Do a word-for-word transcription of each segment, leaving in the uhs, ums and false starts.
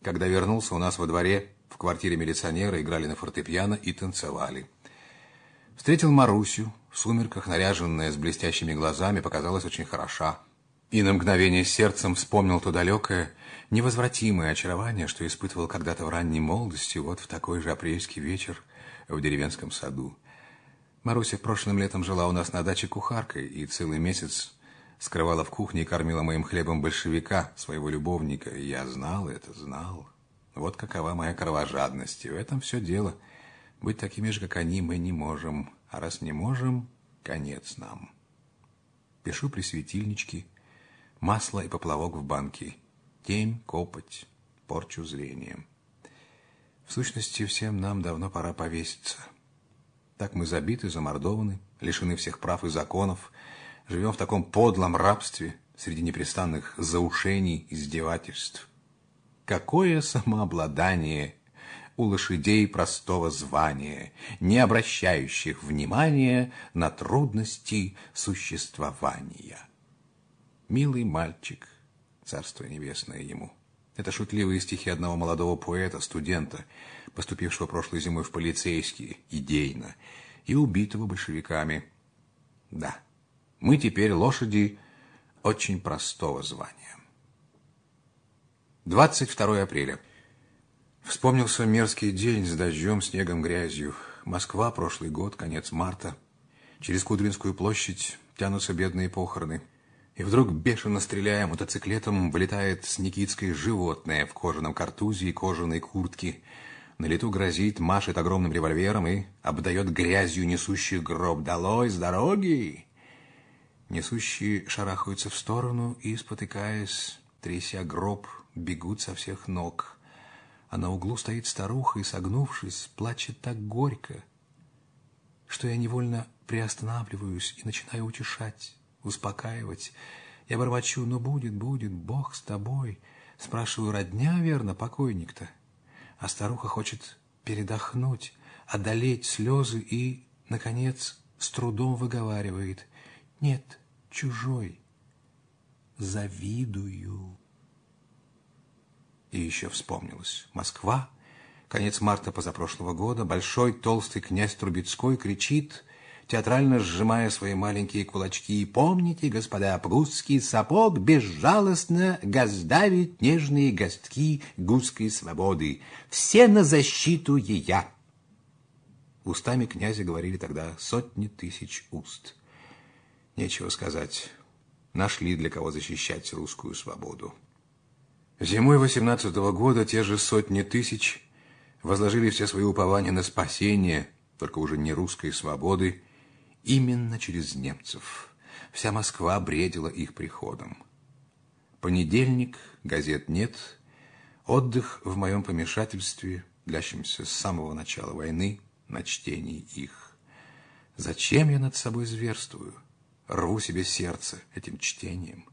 Когда вернулся, у нас во дворе, в квартире милиционера, играли на фортепиано и танцевали. Встретил Марусю, в сумерках, наряженная, с блестящими глазами, показалась очень хороша. И на мгновение сердцем вспомнил то далекое, невозвратимое очарование, что испытывал когда-то в ранней молодости, вот в такой же апрельский вечер в деревенском саду. Маруся прошлым летом жила у нас на даче кухаркой и целый месяц скрывала в кухне и кормила моим хлебом большевика, своего любовника. И я знал это, знал. Вот какова моя кровожадность. И в этом все дело. Быть такими же, как они, мы не можем. А раз не можем, конец нам. Пишу при светильничке. Масло и поплавок в банке. Темь, копоть, порчу зрением. В сущности, всем нам давно пора повеситься. Так мы забиты, замордованы, лишены всех прав и законов, живем в таком подлом рабстве среди непрестанных заушений, издевательств. Какое самообладание у лошадей простого звания, не обращающих внимания на трудности существования. Милый мальчик, царство небесное ему. Это шутливые стихи одного молодого поэта, студента, поступившего прошлой зимой в полицейские, идейно, и убитого большевиками. Да, мы теперь лошади очень простого звания. двадцать второе апреля. Вспомнился мерзкий день с дождем, снегом, грязью. Москва, прошлый год, конец марта. Через Кудринскую площадь тянутся бедные похороны. И вдруг, бешено стреляя мотоциклетом, вылетает с Никитской животное в кожаном картузе и кожаной куртке. На лету грозит, машет огромным револьвером и обдает грязью несущих гроб. «Долой с дороги!» Несущие шарахаются в сторону и, спотыкаясь, тряся гроб, бегут со всех ног. А на углу стоит старуха и, согнувшись, плачет так горько, что я невольно приостанавливаюсь и начинаю утешать, успокаивать. Я бормочу: ну будет, будет, Бог с тобой. Спрашиваю: родня, верно, покойник-то? А старуха хочет передохнуть, одолеть слезы и, наконец, с трудом выговаривает: нет, чужой, завидую. И еще вспомнилось. Москва, конец марта позапрошлого года, большой толстый князь Трубецкой кричит, театрально сжимая свои маленькие кулачки: помните, господа, прусский сапог безжалостно госдавит нежные гостки гусской свободы. Все на защиту ея. Устами князя говорили тогда сотни тысяч уст. Нечего сказать, нашли для кого защищать русскую свободу. Зимой восемнадцатого года те же сотни тысяч возложили все свои упования на спасение, только уже не русской свободы, именно через немцев. Вся Москва бредила их приходом. Понедельник, газет нет, отдых в моем помешательстве, длящемся с самого начала войны, на чтении их. Зачем я над собой зверствую? Рву себе сердце этим чтением.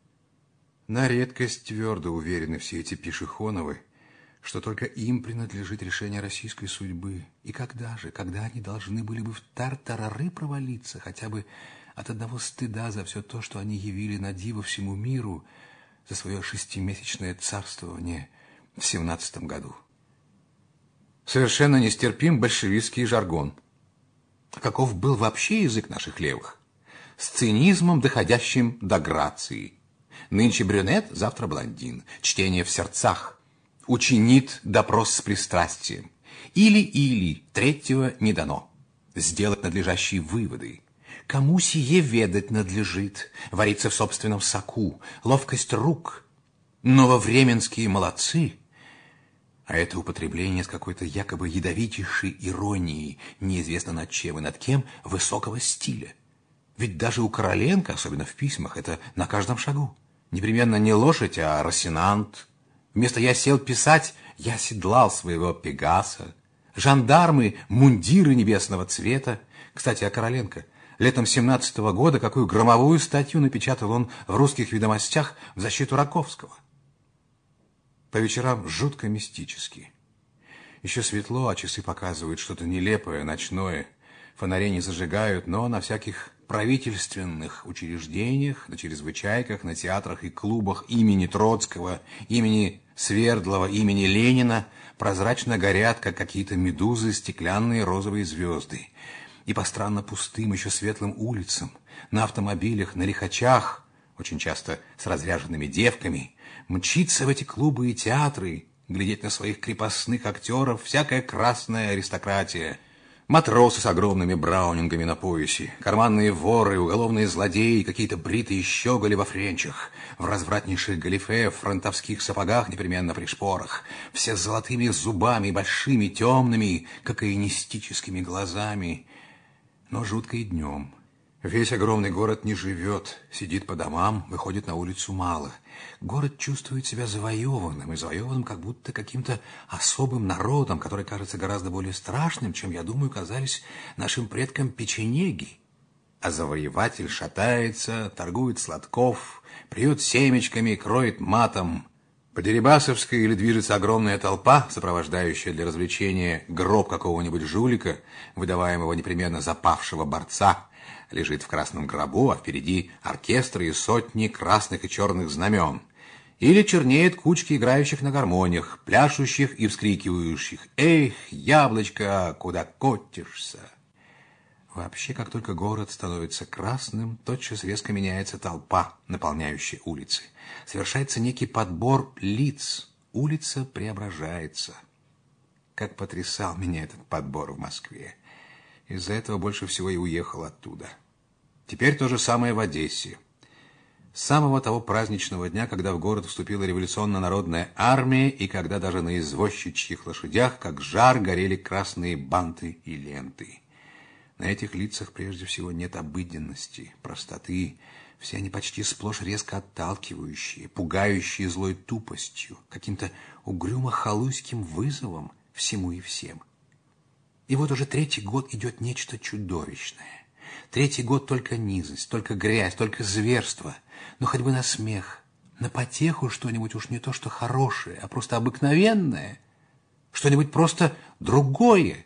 На редкость твердо уверены все эти Пишехоновы, что только им принадлежит решение российской судьбы. И когда же, когда они должны были бы в тартарары провалиться, хотя бы от одного стыда за все то, что они явили на диво всему миру, за свое шестимесячное царствование в семнадцатом году. Совершенно нестерпим большевистский жаргон. Каков был вообще язык наших левых? С цинизмом, доходящим до грации. Нынче брюнет, завтра блондин. Чтение в сердцах. Учинит допрос с пристрастием. Или-или, третьего не дано. Сделать надлежащие выводы. Кому сие ведать надлежит? Вариться в собственном соку. Ловкость рук. Нововременские молодцы. А это употребление с какой-то якобы ядовитейшей иронией, неизвестно над чем и над кем, высокого стиля. Ведь даже у Короленко, особенно в письмах, это на каждом шагу. Непременно не лошадь, а росинант. Вместо «я сел писать», я седлал своего Пегаса. Жандармы, мундиры небесного цвета. Кстати, о Короленко. Летом семнадцатого года какую громовую статью напечатал он в «Русских ведомостях» в защиту Раковского. По вечерам жутко мистически. Еще светло, а часы показывают что-то нелепое, ночное. Фонарей не зажигают, но на всяких правительственных учреждениях, на чрезвычайках, на театрах и клубах имени Троцкого, имени Свердлова, имени Ленина прозрачно горят, как какие-то медузы, стеклянные розовые звезды. И по странно пустым, еще светлым улицам, на автомобилях, на лихачах, очень часто с разряженными девками, мчится в эти клубы и театры, глядеть на своих крепостных актеров всякая красная аристократия. Матросы с огромными браунингами на поясе, карманные воры, уголовные злодеи, какие-то бритые щеголи во френчах, в развратнейших галифе, в фронтовских сапогах, непременно при шпорах, все с золотыми зубами, большими, темными, кокаинистическими глазами. Но жутко и днем. Весь огромный город не живет, сидит по домам, выходит на улицу мало. Город чувствует себя завоеванным, и завоеванным как будто каким-то особым народом, который кажется гораздо более страшным, чем, я думаю, казались нашим предкам печенеги. А завоеватель шатается, торгует сладков, плюет семечками, кроет матом. По Дерибасовской или движется огромная толпа, сопровождающая для развлечения гроб какого-нибудь жулика, выдаваемого непременно за павшего борца, лежит в красном гробу, а впереди оркестры и сотни красных и черных знамен. Или чернеет кучки играющих на гармониях, пляшущих и вскрикивающих: «Эх, яблочко, куда котишься?» Вообще, как только город становится красным, тотчас резко меняется толпа, наполняющая улицы. Совершается некий подбор лиц. Улица преображается. Как потрясал меня этот подбор в Москве. Из-за этого больше всего и уехал оттуда. Теперь то же самое в Одессе. С самого того праздничного дня, когда в город вступила революционно-народная армия, и когда даже на извозчичьих лошадях, как жар, горели красные банты и ленты. На этих лицах прежде всего нет обыденности, простоты. Все они почти сплошь резко отталкивающие, пугающие злой тупостью, каким-то угрюмо-халуйским вызовом всему и всем. И вот уже третий год идет нечто чудовищное. Третий год только низость, только грязь, только зверство. Но хоть бы на смех, на потеху что-нибудь уж не то, что хорошее, а просто обыкновенное. Что-нибудь просто другое.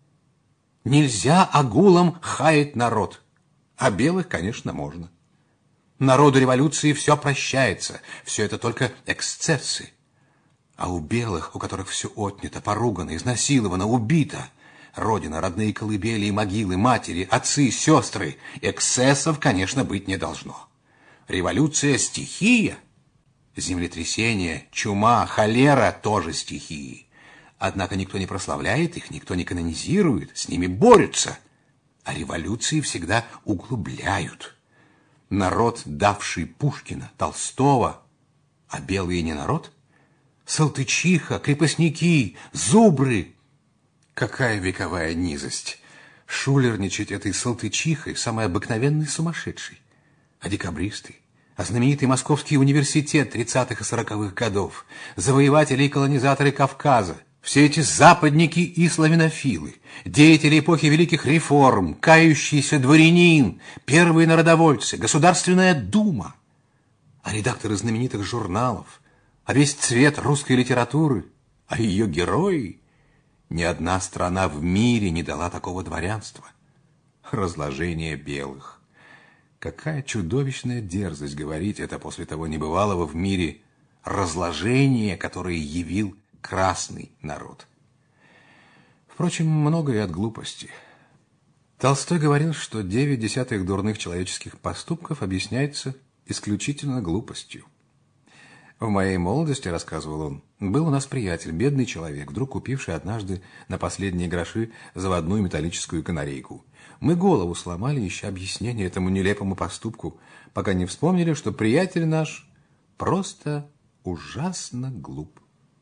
Нельзя агулам хаять народ. А белых, конечно, можно. Народу революции все прощается. Все это только эксцессы. А у белых, у которых все отнято, поругано, изнасиловано, убито, родина, родные колыбели и могилы, матери, отцы, сестры, эксцессов, конечно, быть не должно. Революция – стихия. Землетрясение, чума, холера – тоже стихии. Однако никто не прославляет их, никто не канонизирует, с ними борются. А революции всегда углубляют. Народ, давший Пушкина, Толстого, а белые не народ? Салтычиха, крепостники, зубры. Какая вековая низость! Шулерничать этой салтычихой, самый обыкновенный сумасшедший. А декабристы, а знаменитый Московский университет тридцатых и сороковых годов, завоеватели и колонизаторы Кавказа, все эти западники и славянофилы, деятели эпохи великих реформ, кающийся дворянин, первые народовольцы, Государственная дума, а редакторы знаменитых журналов, а весь цвет русской литературы, а ее герои. Ни одна страна в мире не дала такого дворянства. Разложение белых. Какая чудовищная дерзость говорить это после того небывалого в мире разложения, которое явил красный народ. Впрочем, многое от глупости. Толстой говорил, что девять десятых дурных человеческих поступков объясняется исключительно глупостью. В моей молодости, рассказывал он, был у нас приятель, бедный человек, вдруг купивший однажды на последние гроши заводную металлическую канарейку. Мы голову сломали, ища объяснение этому нелепому поступку, пока не вспомнили, что приятель наш просто ужасно глуп.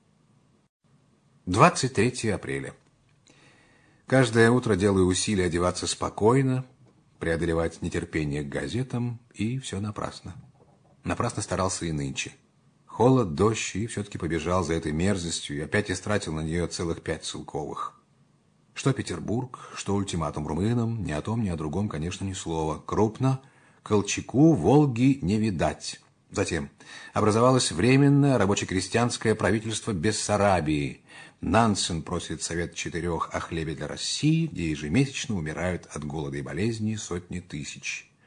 двадцать третьего апреля. Каждое утро делаю усилия одеваться спокойно, преодолевать нетерпение к газетам, и все напрасно. Напрасно старался и нынче. Холод, дождь, и все-таки побежал за этой мерзостью и опять истратил на нее целых пять целковых. Что Петербург, что ультиматум румынам, ни о том, ни о другом, конечно, ни слова. Крупно, Колчаку, Волги не видать. Затем образовалось временное рабоче-крестьянское правительство Бессарабии. Нансен просит совет четырех о хлебе для России, где ежемесячно умирают от голода и болезней сотни тысяч.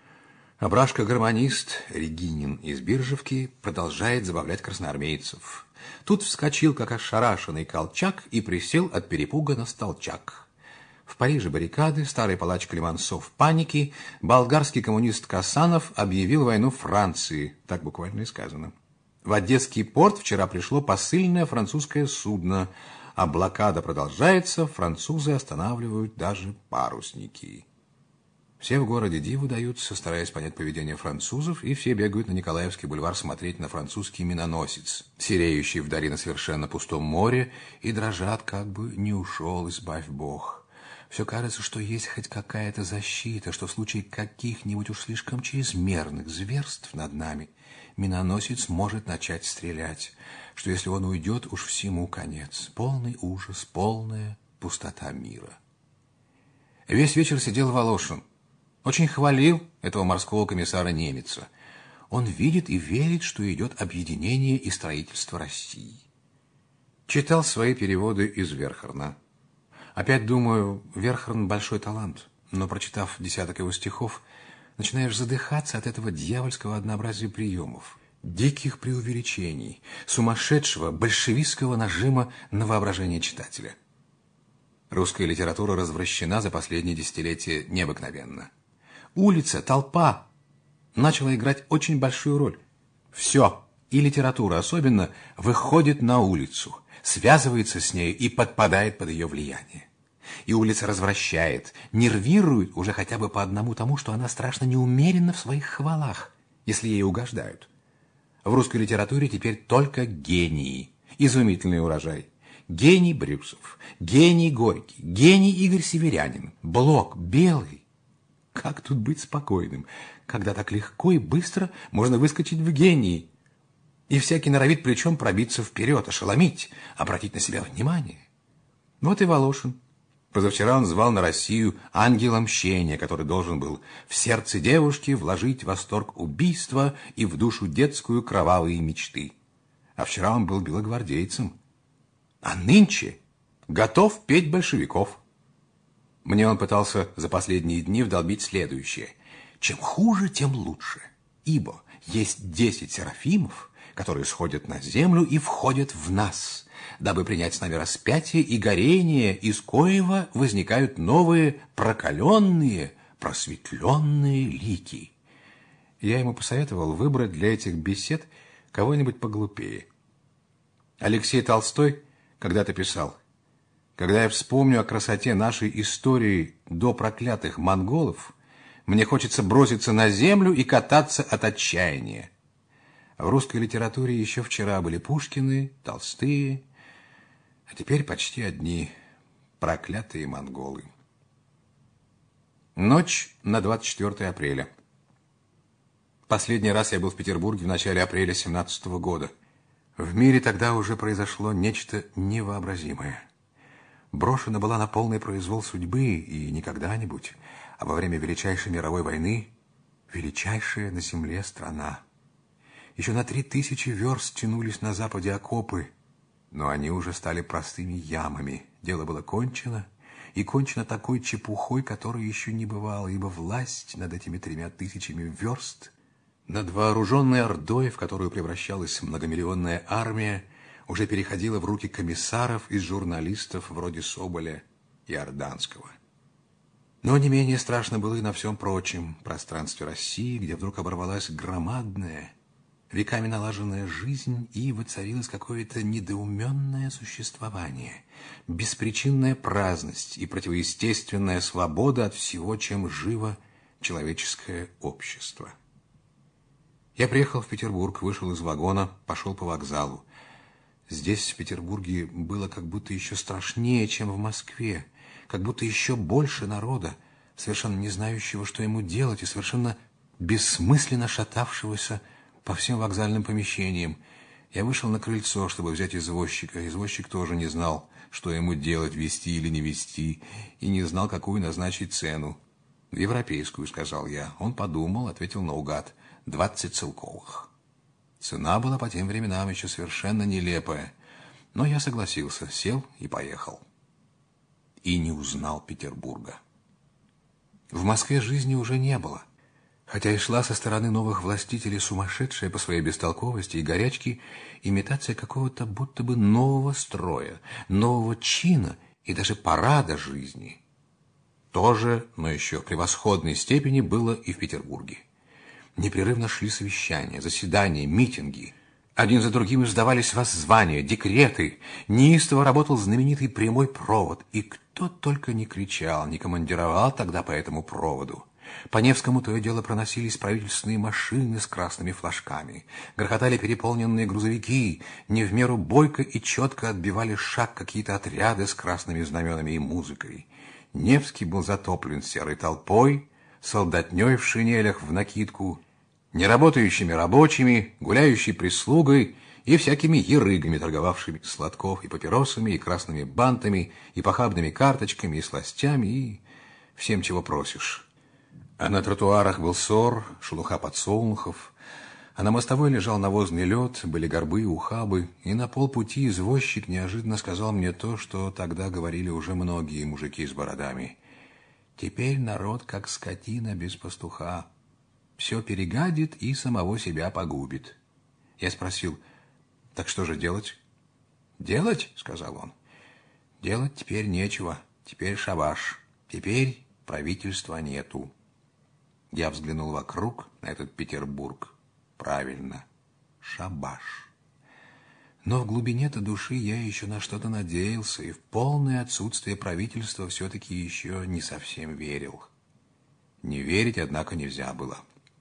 Абрашка-гармонист Регинин из Биржевки продолжает забавлять красноармейцев. Тут вскочил, как ошарашенный Колчак, и присел от перепуга на столчак. В Париже баррикады, старый палач Климансо в панике, болгарский коммунист Касанов объявил войну Франции, так буквально и сказано. В Одесский порт вчера пришло посыльное французское судно, а блокада продолжается, французы останавливают даже парусники. Все в городе диву даются, стараясь понять поведение французов, и все бегают на Николаевский бульвар смотреть на французский миноносец, сереющий вдали на совершенно пустом море, и дрожат, как бы не ушел, избавь Бог. Все кажется, что есть хоть какая-то защита, что в случае каких-нибудь уж слишком чрезмерных зверств над нами миноносец может начать стрелять, что если он уйдет, уж всему конец. Полный ужас, полная пустота мира. Весь вечер сидел Волошин. Очень хвалил этого морского комиссара Немеца. Он видит и верит, что идет объединение и строительство России. Читал свои переводы из Верхарна. Опять думаю, Верхарн большой талант, но, прочитав десяток его стихов, начинаешь задыхаться от этого дьявольского однообразия приемов, диких преувеличений, сумасшедшего большевистского нажима на воображение читателя. Русская литература развращена за последние десятилетия необыкновенно. Улица, толпа начала играть очень большую роль. Все, и литература особенно, выходит на улицу, связывается с нею и подпадает под ее влияние. И улица развращает, нервирует уже хотя бы по одному тому, что она страшно неумеренна в своих хвалах, если ей угождают. В русской литературе теперь только гении, изумительный урожай. Гений Брюсов, гений Горький, гений Игорь Северянин, Блок, Белый. Как тут быть спокойным, когда так легко и быстро можно выскочить в гении? И всякий норовит плечом пробиться вперед, ошеломить, обратить на себя внимание. Вот и Волошин. Позавчера он звал на Россию ангела мщения, который должен был в сердце девушки вложить восторг убийства и в душу детскую кровавые мечты. А вчера он был белогвардейцем. А нынче готов петь большевиков. Мне он пытался за последние дни вдолбить следующее. Чем хуже, тем лучше. Ибо есть десять серафимов, которые сходят на землю и входят в нас, дабы принять с нами распятие и горение, из коего возникают новые прокаленные, просветленные лики. Я ему посоветовал выбрать для этих бесед кого-нибудь поглупее. Алексей Толстой когда-то писал: «Когда я вспомню о красоте нашей истории до проклятых монголов, мне хочется броситься на землю и кататься от отчаяния». В русской литературе еще вчера были Пушкины, Толстые, а теперь почти одни проклятые монголы. Ночь на двадцать четвёртое апреля. Последний раз я был в Петербурге в начале апреля семнадцатого года. В мире тогда уже произошло нечто невообразимое. Брошена была на полный произвол судьбы, и не когда-нибудь, а во время величайшей мировой войны, величайшая на земле страна. Еще на три тысячи верст тянулись на западе окопы, но они уже стали простыми ямами. Дело было кончено, и кончено такой чепухой, которой еще не бывало, ибо власть над этими тремя тысячами верст, над вооруженной ордой, в которую превращалась многомиллионная армия, уже переходила в руки комиссаров и журналистов вроде Соболя и Орданского. Но не менее страшно было и на всем прочем пространстве России, где вдруг оборвалась громадная, веками налаженная жизнь, и воцарилось какое-то недоуменное существование, беспричинная праздность и противоестественная свобода от всего, чем живо человеческое общество. Я приехал в Петербург, вышел из вагона, пошел по вокзалу. Здесь, в Петербурге, было как будто еще страшнее, чем в Москве, как будто еще больше народа, совершенно не знающего, что ему делать, и совершенно бессмысленно шатавшегося по всем вокзальным помещениям. Я вышел на крыльцо, чтобы взять извозчика. Извозчик тоже не знал, что ему делать, везти или не везти, и не знал, какую назначить цену. «Европейскую», — сказал я. Он подумал, ответил наугад: «двадцать целковых». Цена была по тем временам еще совершенно нелепая, но я согласился, сел и поехал. И не узнал Петербурга. В Москве жизни уже не было. Хотя и шла со стороны новых властителей сумасшедшая по своей бестолковости и горячке имитация какого-то будто бы нового строя, нового чина и даже парада жизни. То же, но еще в превосходной степени было и в Петербурге. Непрерывно шли совещания, заседания, митинги. Один за другим издавались воззвания, декреты. Неистово работал знаменитый прямой провод. И кто только не кричал, не командировал тогда по этому проводу. По Невскому то и дело проносились правительственные машины с красными флажками. Грохотали переполненные грузовики. Не в меру бойко и четко отбивали шаг какие-то отряды с красными знаменами и музыкой. Невский был затоплен серой толпой, солдатней в шинелях в накидку, неработающими рабочими, гуляющей прислугой и всякими ерыгами, торговавшими сладков и папиросами, и красными бантами, и похабными карточками, и сластями, и всем, чего просишь. А на тротуарах был сор, шелуха подсолнухов, а на мостовой лежал навозный лед, были горбы и ухабы, и на полпути извозчик неожиданно сказал мне то, что тогда говорили уже многие мужики с бородами. Теперь народ как скотина без пастуха. Все перегадит и самого себя погубит. Я спросил, так что же делать? Делать, сказал он. Делать теперь нечего, теперь шабаш, теперь правительства нету. Я взглянул вокруг на этот Петербург. Правильно, шабаш. Но в глубине-то души я еще на что-то надеялся, и в полное отсутствие правительства все-таки еще не совсем верил. Не верить, однако, нельзя было.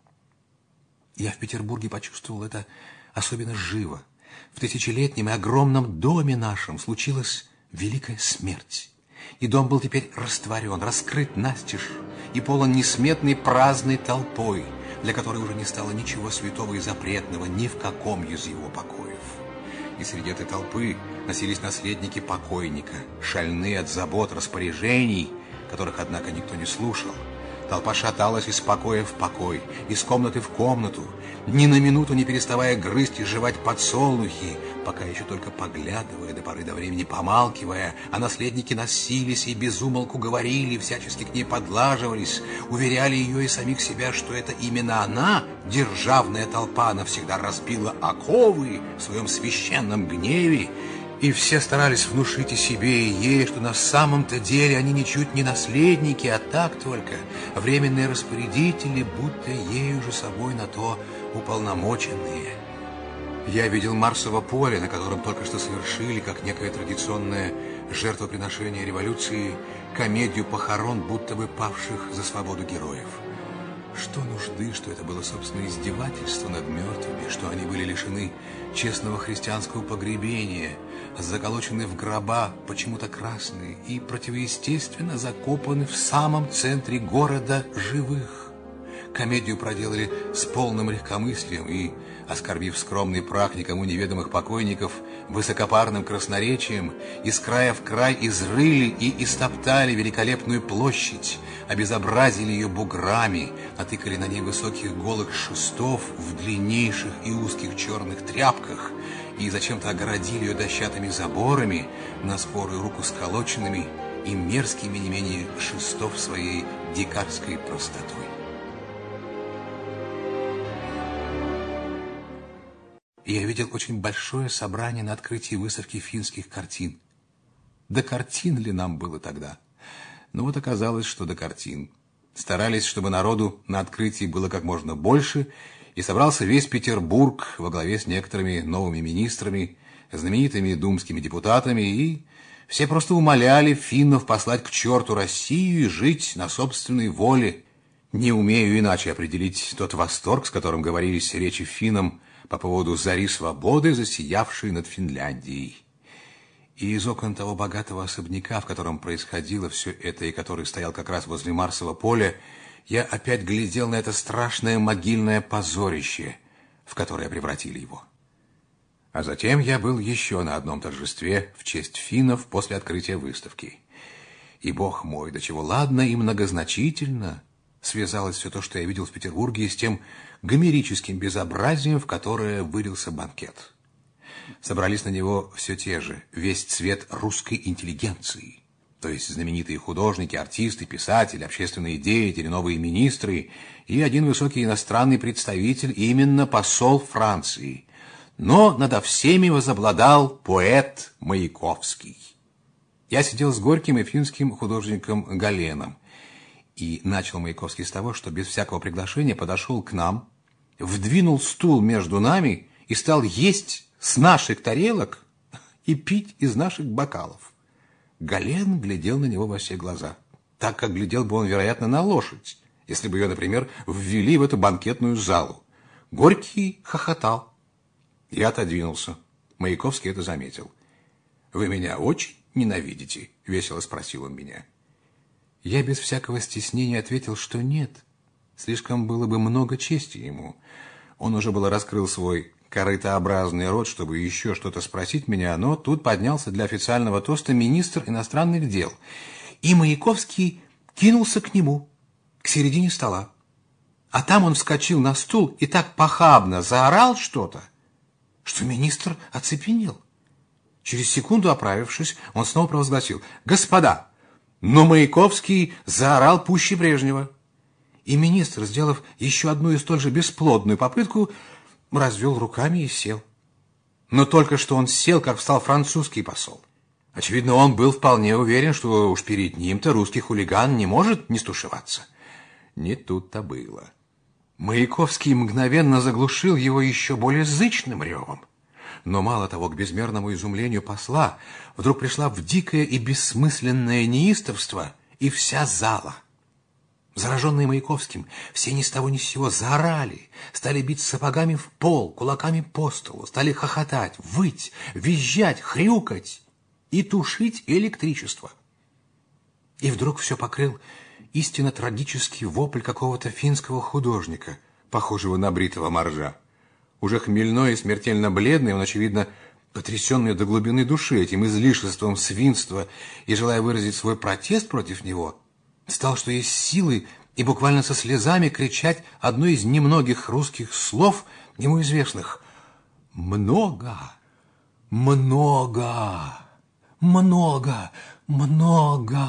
Я в Петербурге почувствовал это особенно живо. В тысячелетнем и огромном доме нашем случилась великая смерть. И дом был теперь растворен, раскрыт настежь и полон несметной праздной толпой, для которой уже не стало ничего святого и запретного ни в каком из его покоев. И среди этой толпы носились наследники покойника, шальные от забот, распоряжений, которых, однако, никто не слушал. Толпа шаталась из покоя в покой, из комнаты в комнату, ни на минуту не переставая грызть и жевать подсолнухи, пока еще только поглядывая до поры до времени помалкивая, а наследники носились и без умолку говорили, всячески к ней подлаживались, уверяли ее и самих себя, что это именно она, державная толпа, навсегда разбила оковы в своем священном гневе. И все старались внушить и себе, и ей, что на самом-то деле они ничуть не наследники, а так только временные распорядители, будто ею же собой на то уполномоченные. Я видел Марсово поле, на котором только что совершили, как некое традиционное жертвоприношение революции, комедию похорон, будто бы павших за свободу героев. Что нужды, что это было, собственно, издевательство над мертвыми, что они были лишены честного христианского погребения, заколочены в гроба, почему-то красные, и противоестественно закопаны в самом центре города живых. Комедию проделали с полным легкомыслием и, оскорбив скромный прах никому неведомых покойников, высокопарным красноречием, из края в край изрыли и истоптали великолепную площадь, обезобразили ее буграми, натыкали на ней высоких голых шестов в длиннейших и узких черных тряпках и зачем-то огородили ее дощатыми заборами, на скорую руку сколоченными и мерзкими не менее шестов своей дикарской простотой. Я видел очень большое собрание на открытии выставки финских картин. До картин ли нам было тогда? Но вот оказалось, что до картин. Старались, чтобы народу на открытии было как можно больше, и собрался весь Петербург во главе с некоторыми новыми министрами, знаменитыми думскими депутатами, и все просто умоляли финнов послать к черту Россию и жить на собственной воле. Не умею иначе определить тот восторг, с которым говорились речи финнам по поводу зари свободы, засиявшей над Финляндией. И из окон того богатого особняка, в котором происходило все это, и который стоял как раз возле Марсового поля, я опять глядел на это страшное могильное позорище, в которое превратили его. А затем я был еще на одном торжестве в честь финнов после открытия выставки. И, бог мой, до чего ладно и многозначительно связалось все то, что я видел в Петербурге, с тем гомерическим безобразием, в которое вылился банкет. Собрались на него все те же, весь цвет русской интеллигенции. то есть знаменитые художники, артисты, писатели, общественные деятели, новые министры и один высокий иностранный представитель, именно посол Франции. Но надо всеми возобладал поэт Маяковский. Я сидел с Горьким и финским художником Галеном. И начал Маяковский с того, что без всякого приглашения подошел к нам, вдвинул стул между нами и стал есть с наших тарелок и пить из наших бокалов. Гален глядел на него во все глаза, так как глядел бы он, вероятно, на лошадь, если бы ее, например, ввели в эту банкетную залу. Горький хохотал. Я отодвинулся. Маяковский это заметил. «Вы меня очень ненавидите?» — весело спросил он меня. Я без всякого стеснения ответил, что нет. Слишком было бы много чести ему. Он уже было раскрыл свой корытообразный рот, чтобы еще что-то спросить меня, но тут поднялся для официального тоста министр иностранных дел. И Маяковский кинулся к нему, к середине стола. А там он вскочил на стул и так похабно заорал что-то, что министр оцепенел. Через секунду, оправившись, он снова провозгласил: «Господа!» Но Маяковский заорал пуще прежнего. И министр, сделав еще одну и столь же бесплодную попытку, развел руками и сел. Но только что он сел, как встал французский посол. Очевидно, он был вполне уверен, что уж перед ним-то русский хулиган не может не стушеваться. Не тут-то было. Маяковский мгновенно заглушил его еще более зычным ревом. Но мало того, к безмерному изумлению посла вдруг пришла в дикое и бессмысленное неистовство и вся зала. Зараженные Маяковским, все ни с того ни с сего заорали, стали бить сапогами в пол, кулаками по столу, стали хохотать, выть, визжать, хрюкать и тушить электричество. И вдруг все покрыл истинно трагический вопль какого-то финского художника, похожего на бритого моржа. Уже хмельной и смертельно бледный, он, очевидно, потрясенный до глубины души этим излишеством свинства и желая выразить свой протест против него, стал, что есть силы, и буквально со слезами кричать одно из немногих русских слов, ему известных: «Много, много, много, много».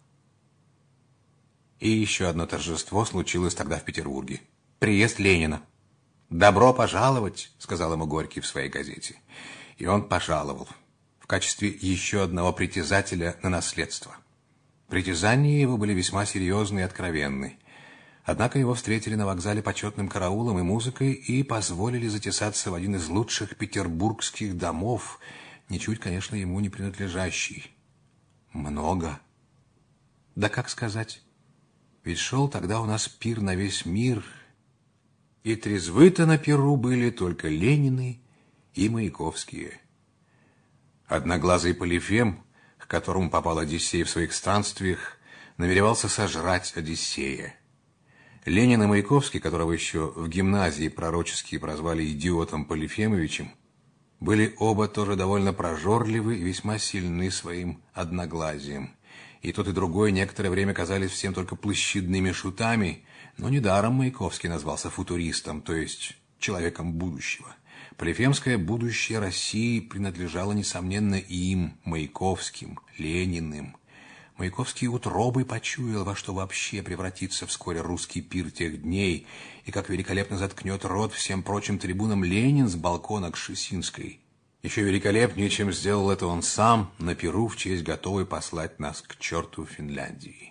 И еще одно торжество случилось тогда в Петербурге. Приезд Ленина. «Добро пожаловать», — сказал ему Горький в своей газете. И он пожаловал в качестве еще одного притязателя на наследство. Притязания его были весьма серьезны и откровенны. Однако его встретили на вокзале почетным караулом и музыкой и позволили затесаться в один из лучших петербургских домов, ничуть, конечно, ему не принадлежащий. Много. Да как сказать? Ведь шел тогда у нас пир на весь мир, и трезвы-то на пиру были только Ленины и Маяковские. Одноглазый Полифем, к которому попал Одиссей в своих странствиях, намеревался сожрать Одиссея. Ленин и Маяковский, которого еще в гимназии пророчески прозвали идиотом Полифемовичем, были оба тоже довольно прожорливы и весьма сильны своим одноглазием. И тот, и другой некоторое время казались всем только площадными шутами, но недаром Маяковский назвался футуристом, то есть человеком будущего. Полифемское будущее России принадлежало, несомненно, им, Маяковским, Лениным. Маяковский утробой почуял, во что вообще превратится вскоре русский пир тех дней, и как великолепно заткнет рот всем прочим трибунам Ленин с балкона Кшесинской. Еще великолепнее, чем сделал это он сам на пиру в честь готовой послать нас к черту Финляндии.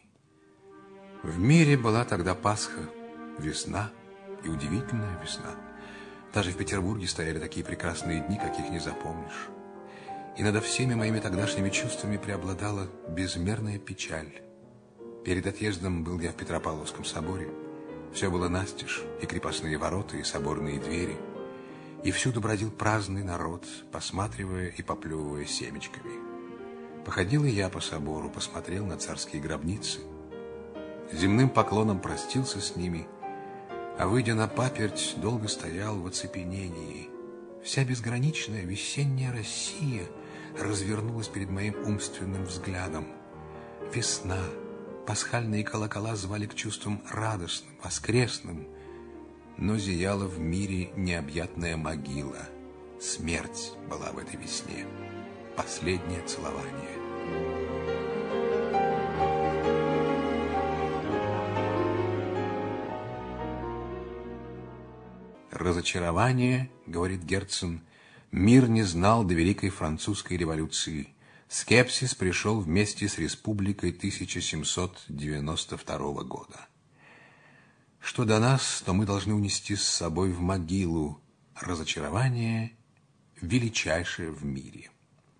В мире была тогда Пасха, весна и удивительная весна. Даже в Петербурге стояли такие прекрасные дни, каких не запомнишь. И над всеми моими тогдашними чувствами преобладала безмерная печаль. Перед отъездом был я в Петропавловском соборе. Все было настежь, и крепостные ворота, и соборные двери. И всюду бродил праздный народ, посматривая и поплевывая семечками. Походил и я по собору, посмотрел на царские гробницы. Земным поклоном простился с ними, а, выйдя на паперть, долго стоял в оцепенении. Вся безграничная весенняя Россия развернулась перед моим умственным взглядом. Весна, пасхальные колокола звали к чувствам радостным, воскресным, но зияла в мире необъятная могила. Смерть была в этой весне. Последнее целование. разочарование, говорит Герцен, мир не знал до Великой Французской революции. Скепсис пришел вместе с республикой тысяча семьсот девяносто второго года. Что до нас, то мы должны унести с собой в могилу разочарование, величайшее в мире.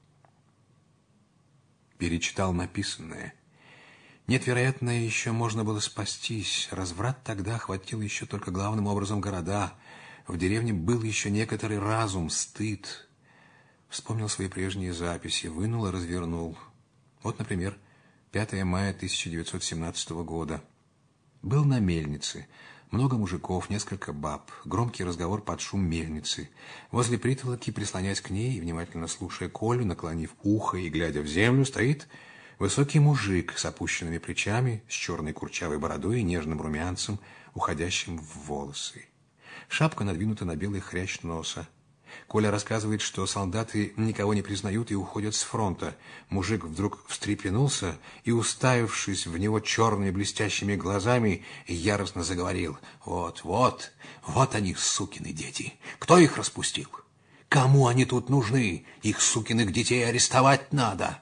Перечитал написанное. Нет, вероятно, еще можно было спастись. Разврат тогда охватил еще только главным образом города. В деревне был еще некоторый разум, стыд. Вспомнил свои прежние записи, вынул и развернул. Вот, например, пятое мая тысяча девятьсот семнадцатого года. Был на мельнице. Много мужиков, несколько баб. Громкий разговор под шум мельницы. Возле притолоки, прислоняясь к ней и внимательно слушая Колю, наклонив ухо и глядя в землю, стоит высокий мужик с опущенными плечами, с черной курчавой бородой и нежным румянцем, уходящим в волосы. Шапка надвинута на белый хрящ носа. Коля рассказывает, что солдаты никого не признают и уходят с фронта. Мужик вдруг встрепенулся и, уставившись в него черными блестящими глазами, яростно заговорил. «Вот, вот, вот они, сукины дети! Кто их распустил? Кому они тут нужны? Их, сукиных детей, арестовать надо!»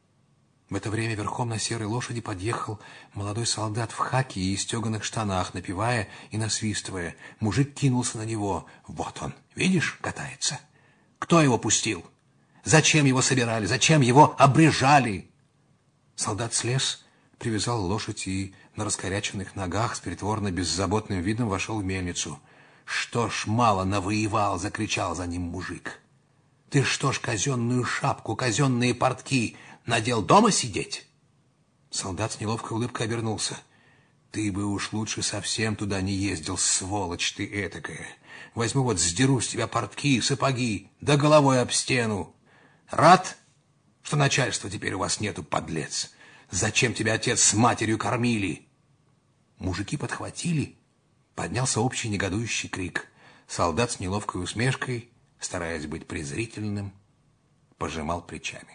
В это время верхом на серой лошади подъехал молодой солдат в хаке и стеганых штанах, напевая и насвистывая. Мужик кинулся на него. Вот он, видишь, катается. Кто его пустил? Зачем его собирали? Зачем его обрежали? Солдат слез, привязал лошадь и на раскоряченных ногах с притворно беззаботным видом вошел в мельницу. «Что ж, мало навоевал!» — закричал за ним мужик. «Ты что ж казенную шапку, казенные портки надел дома сидеть?» Солдат с неловкой улыбкой обернулся. «Ты бы уж лучше совсем туда не ездил, сволочь ты этакая. Возьму вот, сдеру с тебя портки, сапоги, да головой об стену. Рад, что начальства теперь у вас нету, подлец? Зачем тебя отец с матерью кормили?» Мужики подхватили. Поднялся общий негодующий крик. Солдат с неловкой усмешкой, стараясь быть презрительным, пожимал плечами.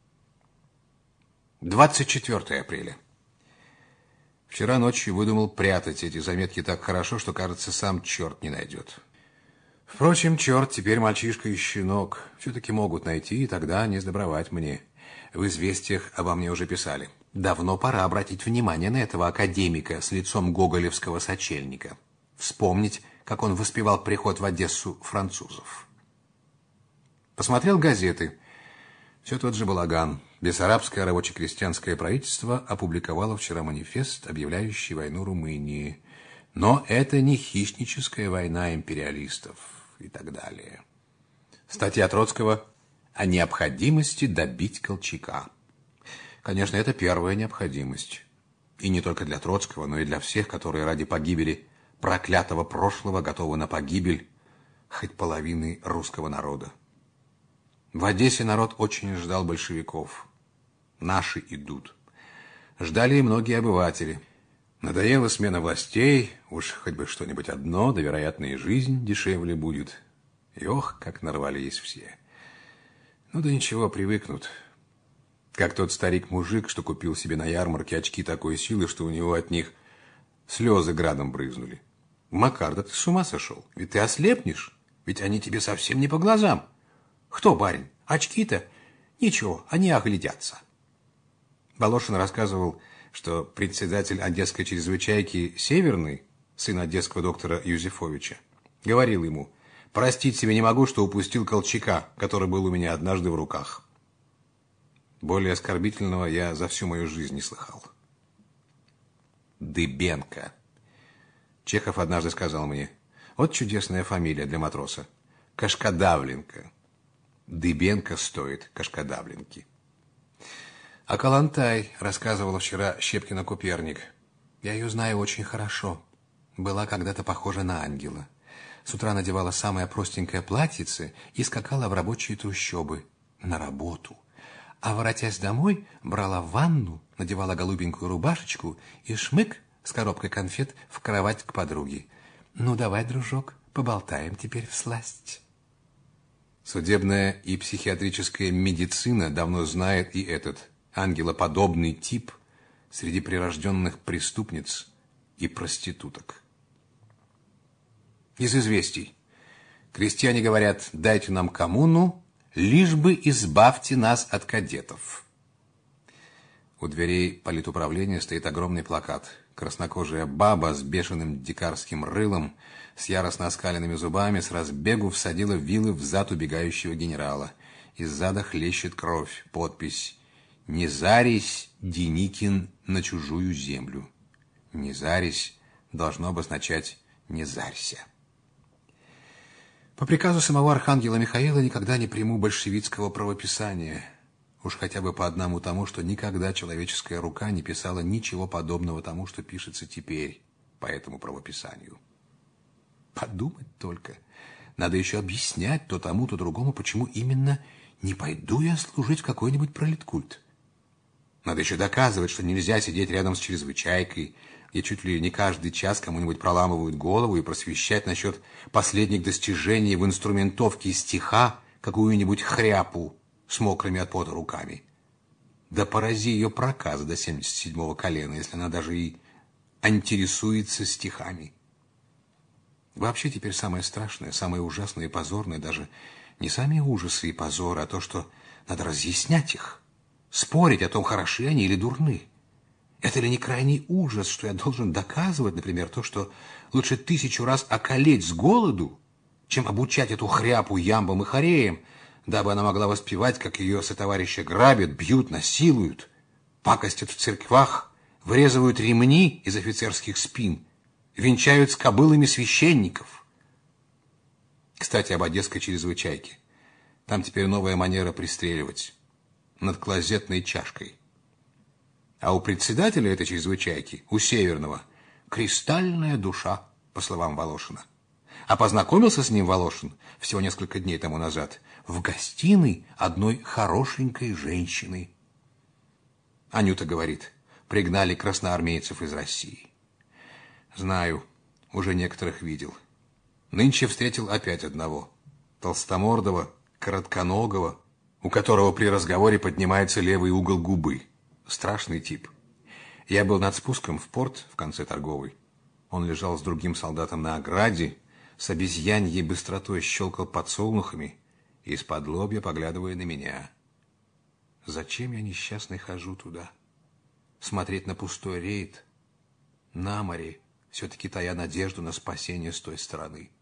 двадцать четвёртое апреля. Вчера ночью выдумал прятать эти заметки так хорошо, что, кажется, сам черт не найдет. Впрочем, черт, теперь мальчишка и щенок все-таки могут найти, и тогда не сдобровать мне. В известиях обо мне уже писали. Давно пора обратить внимание на этого академика с лицом гоголевского сочельника. Вспомнить, как он воспевал приход в Одессу французов. Посмотрел газеты. Все тот же балаган. Бессарабское рабоче-крестьянское правительство опубликовало вчера манифест, объявляющий войну Румынии. Но это не хищническая война империалистов и так далее. Статья Троцкого о необходимости добить Колчака. Конечно, это первая необходимость. И не только для Троцкого, но и для всех, которые ради погибели проклятого прошлого готовы на погибель хоть половины русского народа. В Одессе народ очень ждал большевиков. Наши идут. Ждали и многие обыватели. Надоела смена властей, уж хоть бы что-нибудь одно, да, вероятно, и жизнь дешевле будет. И ох, как нарвались все. Ну да ничего, привыкнут. Как тот старик-мужик, что купил себе на ярмарке очки такой силы, что у него от них слезы градом брызнули. Макар, да ты с ума сошел? Ведь ты ослепнешь, ведь они тебе совсем не по глазам. Кто, барин? Очки-то? Ничего, они оглядятся. Волошин рассказывал, что председатель одесской чрезвычайки Северный, сын одесского доктора Юзефовича, говорил ему: «Простить себе не могу, что упустил Колчака, который был у меня однажды в руках». Более оскорбительного я за всю мою жизнь не слыхал. Дыбенко. Чехов однажды сказал мне: вот чудесная фамилия для матроса. Кашкадавленко. Дыбенко стоит Кашкадавленки. А Калантай рассказывала вчера Щепкина-Куперник. Я ее знаю очень хорошо. Была когда-то похожа на ангела. С утра надевала самое простенькое платьице и скакала в рабочие трущобы. На работу. А, воротясь домой, брала ванну, надевала голубенькую рубашечку и шмык с коробкой конфет в кровать к подруге. Ну, давай, дружок, поболтаем теперь всласть. Судебная и психиатрическая медицина давно знает и этот ангелоподобный тип среди прирожденных преступниц и проституток. Из известий. Крестьяне говорят: дайте нам коммуну, лишь бы избавьте нас от кадетов. У дверей политуправления стоит огромный плакат. Краснокожая баба с бешеным дикарским рылом, с яростно оскаленными зубами, с разбегу всадила вилы в зад убегающего генерала. Из зада хлещет кровь. Подпись: «Не зарись, Деникин, на чужую землю». «Не зарись» должно обозначать «не зарься». По приказу самого архангела Михаила никогда не приму большевистского правописания. Уж хотя бы по одному тому, что никогда человеческая рука не писала ничего подобного тому, что пишется теперь по этому правописанию. Подумать только. Надо еще объяснять то тому, то другому, почему именно не пойду я служить в какой-нибудь пролеткульт. Надо еще доказывать, что нельзя сидеть рядом с чрезвычайкой, где чуть ли не каждый час кому-нибудь проламывают голову, и просвещать насчет последних достижений в инструментовке стиха какую-нибудь хряпу с мокрыми от пота руками. Да порази ее проказ до семьдесят седьмого колена, если она даже и интересуется стихами. Вообще теперь самое страшное, самое ужасное и позорное даже не сами ужасы и позоры, а то, что надо разъяснять их, спорить о том, хороши они или дурны. Это ли не крайний ужас, что я должен доказывать, например, то, что лучше тысячу раз околеть с голоду, чем обучать эту хряпу ямбам и хореям, дабы она могла воспевать, как ее сотоварища грабят, бьют, насилуют, пакостят в церквах, вырезывают ремни из офицерских спин, венчают с кобылами священников. Кстати, об одесской чрезвычайке. Там теперь новая манера пристреливать над клозетной чашкой. А у председателя этой чрезвычайки, у Северного, кристальная душа, по словам Волошина. А познакомился с ним Волошин всего несколько дней тому назад в гостиной одной хорошенькой женщины. Анюта говорит: пригнали красноармейцев из России. Знаю, уже некоторых видел. Нынче встретил опять одного, толстомордого, коротконогого, у которого при разговоре поднимается левый угол губы. Страшный тип. Я был над спуском в порт в конце Торговой. Он лежал с другим солдатом на ограде, с обезьяньей быстротой щелкал подсолнухами, из-под лобья поглядывая на меня. Зачем я, несчастный, хожу туда? Смотреть на пустой рейд, на море, все-таки тая надежду на спасение с той стороны.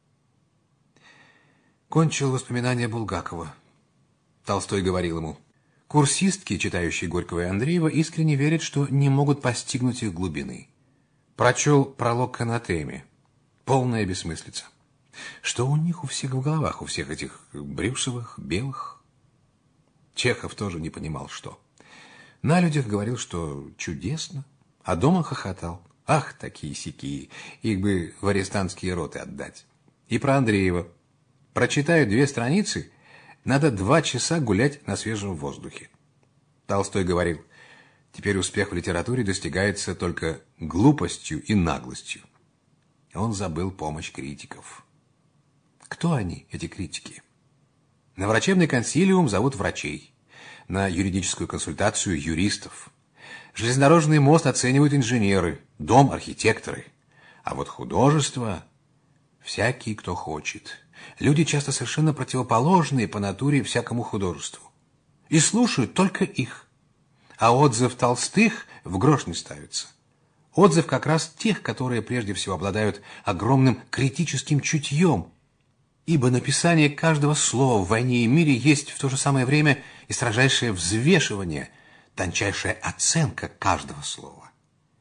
Кончил воспоминания Булгакова. Толстой говорил ему: курсистки, читающие Горького и Андреева, искренне верят, что не могут постигнуть их глубины. Прочел пролог к анатеме. Полная бессмыслица. Что у них у всех в головах, у всех этих Брюсовых, Белых? Чехов тоже не понимал, что. На людях говорил, что чудесно, а дома хохотал. Ах, такие-сякие, их бы в арестантские роты отдать. И про Андреева. Прочитаю две страницы, надо два часа гулять на свежем воздухе. Толстой говорил: теперь успех в литературе достигается только глупостью и наглостью. Он забыл помощь критиков. Кто они, эти критики? На врачебный консилиум зовут врачей, на юридическую консультацию юристов. Железнодорожный мост оценивают инженеры, дом архитекторы. А вот художество всякий, кто хочет. Люди часто совершенно противоположные по натуре всякому художеству. И слушают только их. А отзыв Толстых в грош не ставится. Отзыв как раз тех, которые прежде всего обладают огромным критическим чутьем, ибо написание каждого слова в «Войне и мире» есть в то же самое время и строжайшее взвешивание, тончайшая оценка каждого слова.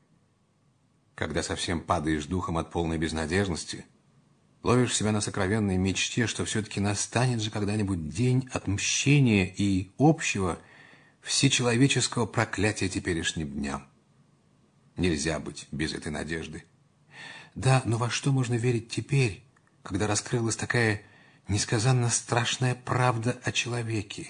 Когда совсем падаешь духом от полной безнадежности, ловишь себя на сокровенной мечте, что все-таки настанет же когда-нибудь день отмщения и общего всечеловеческого проклятия теперешним дням. Нельзя быть без этой надежды. Да, но во что можно верить теперь, когда раскрылась такая несказанно страшная правда о человеке?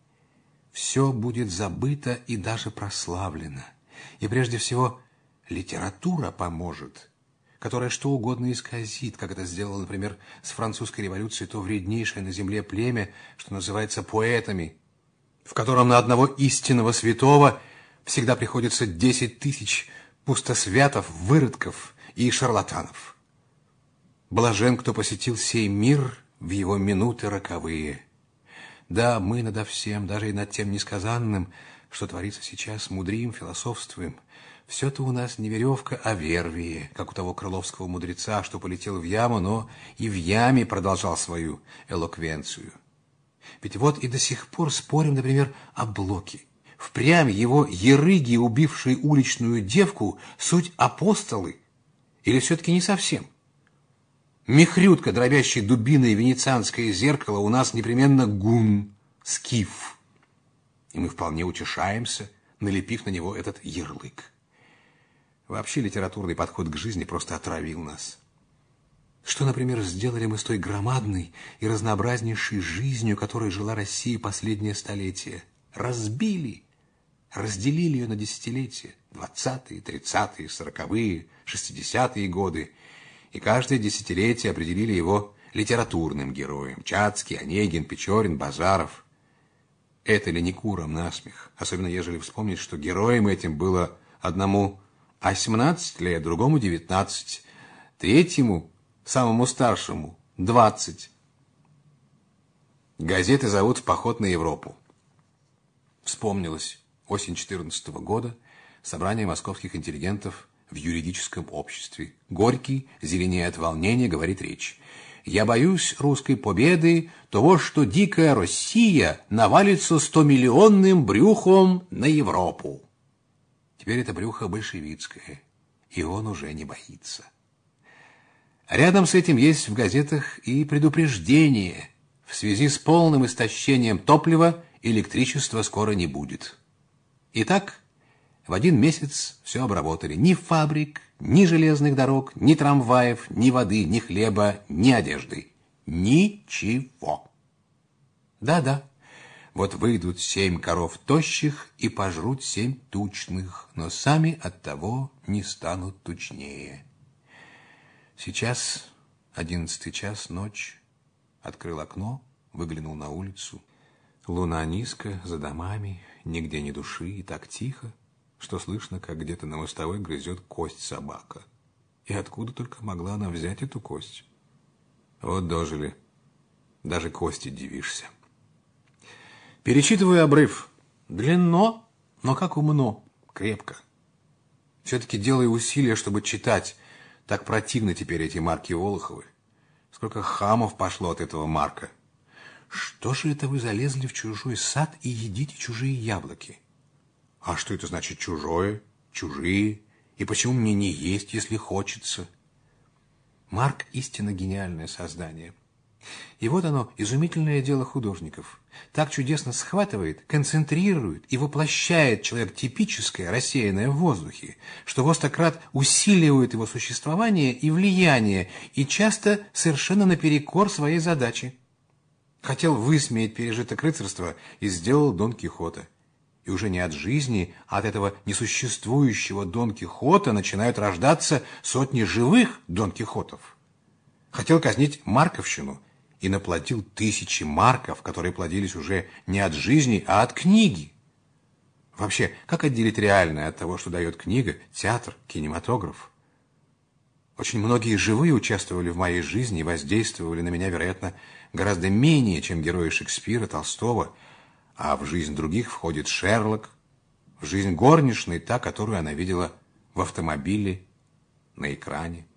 Все будет забыто и даже прославлено. И прежде всего литература поможет, которая что угодно исказит, как это сделало, например, с французской революцией то вреднейшее на земле племя, что называется поэтами, в котором на одного истинного святого всегда приходится десять тысяч пустосвятов, выродков и шарлатанов. Блажен, кто посетил сей мир в его минуты роковые. Да, мы надо всем, даже и над тем несказанным, что творится сейчас, мудрим, философствуем. Все-то у нас не веревка, а вервие, как у того крыловского мудреца, что полетел в яму, но и в яме продолжал свою элоквенцию. Ведь вот и до сих пор спорим, например, о Блоке. Впрямь его ерыги, убившие уличную девку, суть апостолы? Или все-таки не совсем? Михрютка, дробящий дубиной венецианское зеркало, у нас непременно гун, скиф. И мы вполне утешаемся, налепив на него этот ярлык. Вообще литературный подход к жизни просто отравил нас. Что, например, сделали мы с той громадной и разнообразнейшей жизнью, которой жила Россия последнее столетие? Разбили, разделили ее на десятилетия, двадцатые, тридцатые, сороковые, шестидесятые годы, и каждое десятилетие определили его литературным героем. Чацкий, Онегин, Печорин, Базаров. Это ли не куром насмех? Особенно ежели вспомнить, что героем этим было одному восемнадцать лет, другому девятнадцать, третьему, самому старшему, двадцать. Газеты зовут в поход на Европу. Вспомнилось осень четырнадцатого года, собрание московских интеллигентов в юридическом обществе. Горький, зеленея от волнения, говорит речь. «Я боюсь русской победы, того, что дикая Россия навалится стомиллионным брюхом на Европу». Теперь это брюхо большевистское, и он уже не боится. Рядом с этим есть в газетах и предупреждение. В связи с полным истощением топлива электричества скоро не будет. Итак, в один месяц все обработали. Ни фабрик, ни железных дорог, ни трамваев, ни воды, ни хлеба, ни одежды. Ничего. Да-да. Вот выйдут семь коров тощих и пожрут семь тучных, но сами от того не станут тучнее. Сейчас одиннадцатый час, ночь. Открыл окно, выглянул на улицу. Луна низко, за домами, нигде ни души, и так тихо, что слышно, как где-то на мостовой грызет кость собака. И откуда только могла она взять эту кость? Вот дожили. Даже кости дивишься. Перечитываю обрыв. Длинно, но как умно, крепко. Все-таки делаю усилия, чтобы читать. Так противны теперь эти Марки Волоховы. Сколько хамов пошло от этого Марка. Что же это вы залезли в чужой сад и едите чужие яблоки? А что это значит чужое, чужие? И почему мне не есть, если хочется? Марк истинно гениальное создание. И вот оно, изумительное дело художников. Так чудесно схватывает, концентрирует и воплощает человек типическое, рассеянное в воздухе, что во сто крат усиливает его существование и влияние, и часто совершенно наперекор своей задачи. Хотел высмеять пережиток рыцарства и сделал Дон Кихота. И уже не от жизни, а от этого несуществующего Дон Кихота начинают рождаться сотни живых Дон Кихотов. Хотел казнить марковщину и наплодил тысячи марков, которые плодились уже не от жизни, а от книги. Вообще, как отделить реальное от того, что дает книга, театр, кинематограф? Очень многие живые участвовали в моей жизни и воздействовали на меня, вероятно, гораздо менее, чем герои Шекспира, Толстого, а в жизнь других входит Шерлок, в жизнь горничной та, которую она видела в автомобиле, на экране.